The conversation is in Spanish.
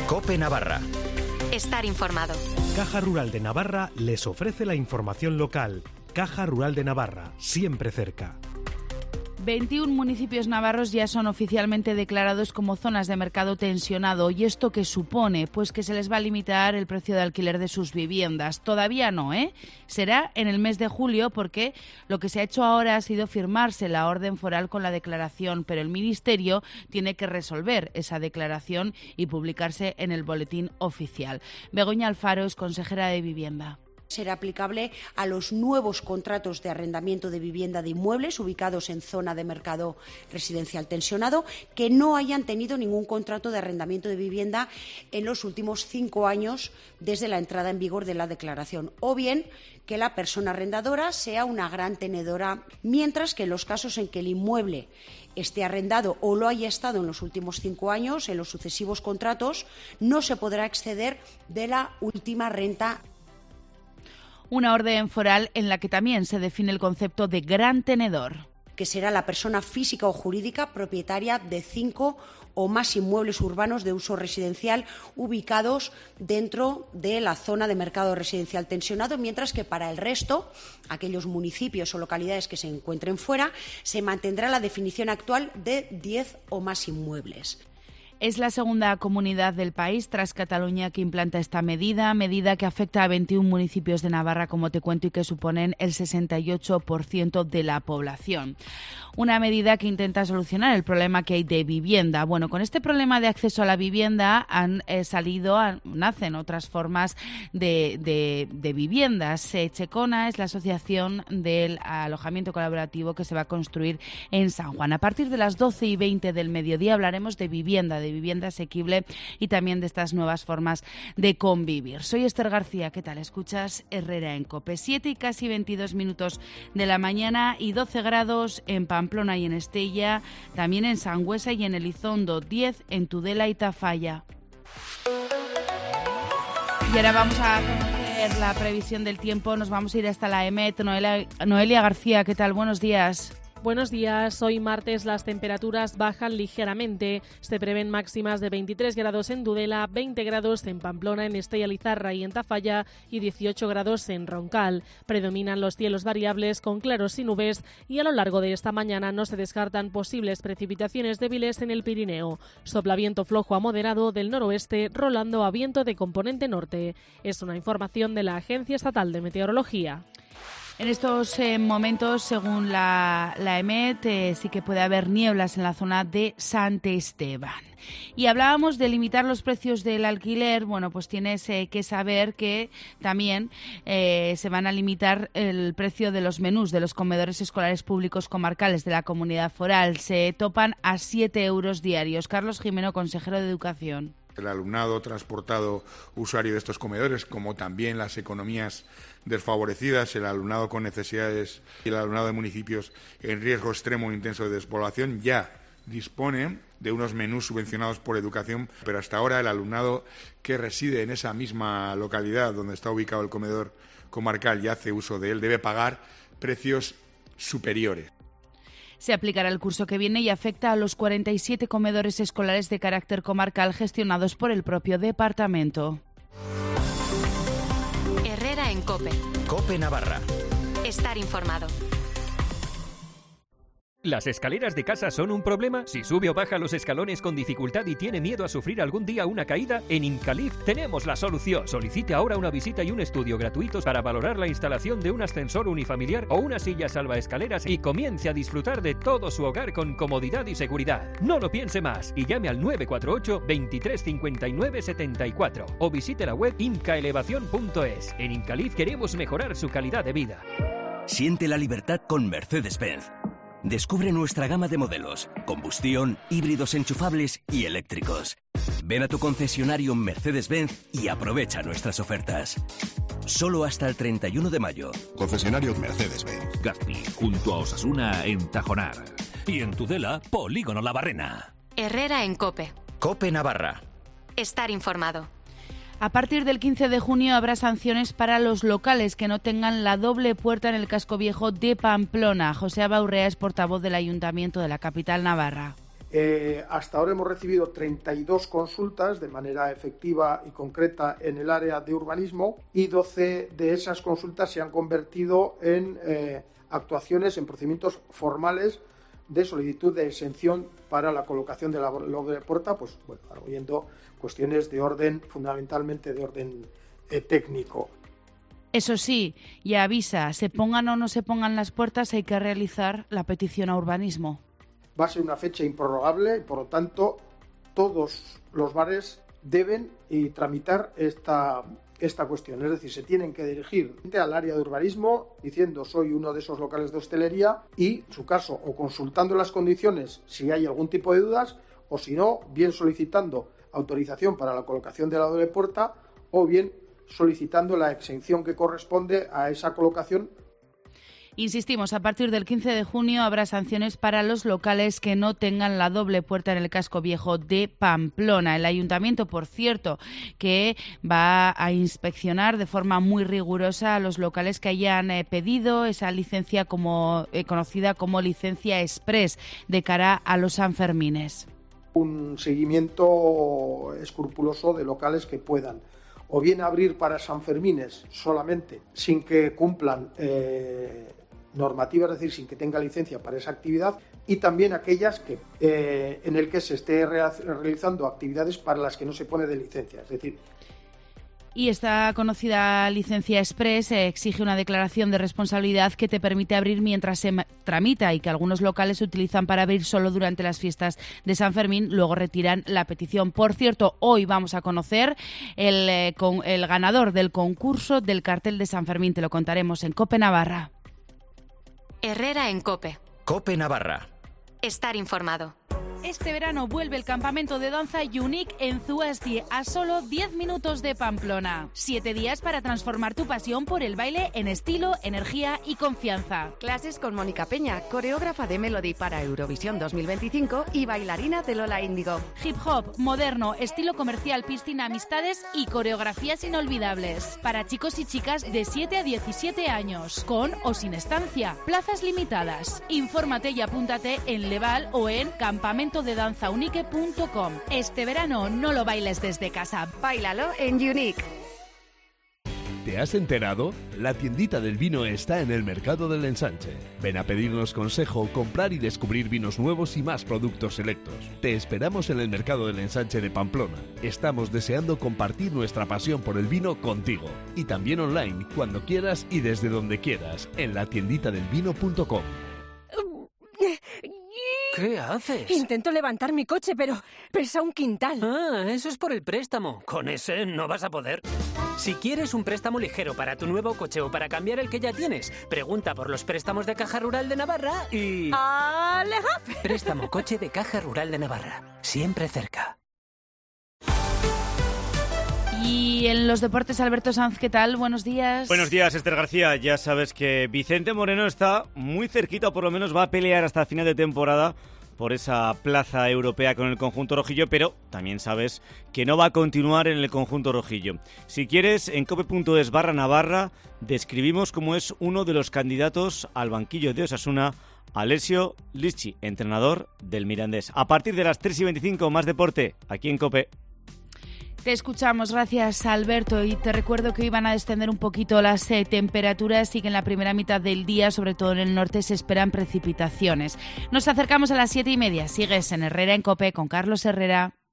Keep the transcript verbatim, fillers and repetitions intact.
COPE Navarra. Estar informado. Caja Rural de Navarra les ofrece la información local. Caja Rural de Navarra, siempre cerca. veintiún municipios navarros ya son oficialmente declarados como zonas de mercado tensionado. ¿Y esto qué supone? Pues que se les va a limitar el precio de alquiler de sus viviendas. Todavía no, ¿eh? Será en el mes de julio, porque lo que se ha hecho ahora ha sido firmarse la orden foral con la declaración, pero el Ministerio tiene que resolver esa declaración y publicarse en el boletín oficial. Begoña Alfaro es consejera de Vivienda. Será aplicable a los nuevos contratos de arrendamiento de vivienda de inmuebles ubicados en zona de mercado residencial tensionado que no hayan tenido ningún contrato de arrendamiento de vivienda en los últimos cinco años desde la entrada en vigor de la declaración, o bien que la persona arrendadora sea una gran tenedora, mientras que en los casos en que el inmueble esté arrendado o lo haya estado en los últimos cinco años, en los sucesivos contratos, no se podrá exceder de la última renta. Una orden foral en la que también se define el concepto de gran tenedor, que será la persona física o jurídica propietaria de cinco o más inmuebles urbanos de uso residencial ubicados dentro de la zona de mercado residencial tensionado, mientras que para el resto, aquellos municipios o localidades que se encuentren fuera, se mantendrá la definición actual de diez o más inmuebles. Es la segunda comunidad del país, tras Cataluña, que implanta esta medida, medida que afecta a veintiún municipios de Navarra, como te cuento, y que suponen el sesenta y ocho por ciento de la población. Una medida que intenta solucionar el problema que hay de vivienda. Bueno, con este problema de acceso a la vivienda han eh, salido, han, nacen otras formas de, de, de viviendas. Eh, Checona es la asociación del alojamiento colaborativo que se va a construir en San Juan. A partir de las doce y veinte del mediodía hablaremos de vivienda, de de vivienda asequible y también de estas nuevas formas de convivir. Soy Esther García, ¿qué tal? Escuchas Herrera en COPE. siete y casi veintidós minutos de la mañana y doce grados en Pamplona y en Estella, también en Sangüesa y en Elizondo, diez en Tudela y Tafalla. Y ahora vamos a conocer la previsión del tiempo, nos vamos a ir hasta la EMET. Noelia, Noelia García, ¿qué tal? Buenos días. Buenos días. Hoy martes las temperaturas bajan ligeramente. Se prevén máximas de veintitrés grados en Tudela, veinte grados en Pamplona, en Estella Lizarra y en Tafalla y dieciocho grados en Roncal. Predominan los cielos variables con claros y nubes y a lo largo de esta mañana no se descartan posibles precipitaciones débiles en el Pirineo. Sopla viento flojo a moderado del noroeste, rolando a viento de componente norte. Es una información de la Agencia Estatal de Meteorología. En estos eh, momentos, según la, la EMET, eh, sí que puede haber nieblas en la zona de Sant Esteban. Y hablábamos de limitar los precios del alquiler. Bueno, pues tienes eh, que saber que también eh, se van a limitar el precio de los menús de los comedores escolares públicos comarcales de la comunidad foral. Se topan a siete euros diarios. Carlos Jimeno, consejero de Educación. El alumnado transportado usuario de estos comedores, como también las economías desfavorecidas, el alumnado con necesidades y el alumnado de municipios en riesgo extremo e intenso de despoblación, ya dispone de unos menús subvencionados por Educación, pero hasta ahora el alumnado que reside en esa misma localidad donde está ubicado el comedor comarcal y hace uso de él debe pagar precios superiores. Se aplicará el curso que viene y afecta a los cuarenta y siete comedores escolares de carácter comarcal gestionados por el propio departamento. Herrera en COPE. COPE Navarra. Estar informado. ¿Las escaleras de casa son un problema? Si sube o baja los escalones con dificultad y tiene miedo a sufrir algún día una caída, en Incalif tenemos la solución. Solicite ahora una visita y un estudio gratuitos para valorar la instalación de un ascensor unifamiliar o una silla salvaescaleras y comience a disfrutar de todo su hogar con comodidad y seguridad. No lo piense más y llame al nueve cuatro ocho, veintitrés cincuenta y nueve setenta y cuatro o visite la web incaelevación punto es. En Incalif queremos mejorar su calidad de vida. Siente la libertad con Mercedes-Benz. Descubre nuestra gama de modelos, combustión, híbridos enchufables y eléctricos. Ven a tu concesionario Mercedes-Benz y aprovecha nuestras ofertas. Solo hasta el treinta y uno de mayo. Concesionario Mercedes-Benz. Gazpi, junto a Osasuna en Tajonar. Y en Tudela, Polígono La Barrena. Herrera en COPE. COPE Navarra. Estar informado. A partir del quince de junio habrá sanciones para los locales que no tengan la doble puerta en el casco viejo de Pamplona. José Abaurrea es portavoz del Ayuntamiento de la capital navarra. Eh, hasta ahora hemos recibido treinta y dos consultas de manera efectiva y concreta en el área de urbanismo y doce de esas consultas se han convertido en eh, actuaciones, en procedimientos formales de solicitud de exención para la colocación de la doble puerta, pues bueno, arguyendo cuestiones de orden, fundamentalmente de orden eh, técnico. Eso sí, y avisa, se pongan o no se pongan las puertas, hay que realizar la petición a urbanismo. Va a ser una fecha improrrogable y, por lo tanto, todos los bares deben y tramitar esta, esta cuestión. Es decir, se tienen que dirigir al área de urbanismo diciendo soy uno de esos locales de hostelería y, en su caso, o consultando las condiciones si hay algún tipo de dudas, o si no, bien solicitando autorización para la colocación de la doble puerta o bien solicitando la exención que corresponde a esa colocación. Insistimos, a partir del quince de junio habrá sanciones para los locales que no tengan la doble puerta en el casco viejo de Pamplona. El ayuntamiento, por cierto, que va a inspeccionar de forma muy rigurosa a los locales que hayan eh, pedido esa licencia como eh, conocida como licencia express de cara a los Sanfermines. Un seguimiento escrupuloso de locales que puedan o bien abrir para Sanfermines solamente sin que cumplan eh, normativa, es decir, sin que tenga licencia para esa actividad, y también aquellas que eh, en el que se esté re- realizando actividades para las que no se pone de licencia, es decir. Y esta conocida licencia express exige una declaración de responsabilidad que te permite abrir mientras se tramita y que algunos locales utilizan para abrir solo durante las fiestas de San Fermín, luego retiran la petición. Por cierto, hoy vamos a conocer el, eh, con, el ganador del concurso del cartel de San Fermín. Te lo contaremos en COPE Navarra. Herrera en COPE. COPE Navarra. Estar informado. Este verano vuelve el campamento de danza Unique en Zuasti, a solo diez minutos de Pamplona. Siete días para transformar tu pasión por el baile en estilo, energía y confianza. Clases con Mónica Peña, coreógrafa de Melody para Eurovisión dos mil veinticinco y bailarina de Lola Índigo. Hip hop, moderno, estilo comercial, piscina, amistades y coreografías inolvidables. Para chicos y chicas de siete a diecisiete años, con o sin estancia. Plazas limitadas. Infórmate y apúntate en Leval o en campamento de danza unique punto com. Este verano no lo bailes desde casa. Báilalo en Unique. ¿Te has enterado? La tiendita del vino está en el Mercado del Ensanche. Ven a pedirnos consejo, comprar y descubrir vinos nuevos y más productos selectos. Te esperamos en el Mercado del Ensanche de Pamplona. Estamos deseando compartir nuestra pasión por el vino contigo. Y también online, cuando quieras y desde donde quieras, en la tiendita del vino punto com. ¿Qué haces? Intento levantar mi coche, pero pesa un quintal. Ah, eso es por el préstamo. Con ese no vas a poder. Si quieres un préstamo ligero para tu nuevo coche o para cambiar el que ya tienes, pregunta por los préstamos de Caja Rural de Navarra y... ¡Aleja! Préstamo coche de Caja Rural de Navarra. Siempre cerca. Y en los deportes, Alberto Sanz, ¿qué tal? Buenos días. Buenos días, Esther García. Ya sabes que Vicente Moreno está muy cerquita, o por lo menos va a pelear hasta final de temporada por esa plaza europea con el conjunto rojillo, pero también sabes que no va a continuar en el conjunto rojillo. Si quieres, en cope punto es barra Navarra describimos cómo es uno de los candidatos al banquillo de Osasuna, Alessio Lisci, entrenador del Mirandés. A partir de las tres y veinticinco, más deporte, aquí en COPE. Te escuchamos, gracias Alberto, y te recuerdo que hoy van a descender un poquito las eh, temperaturas y que en la primera mitad del día, sobre todo en el norte, se esperan precipitaciones. Nos acercamos a las siete y media, sigues en Herrera en COPE con Carlos Herrera.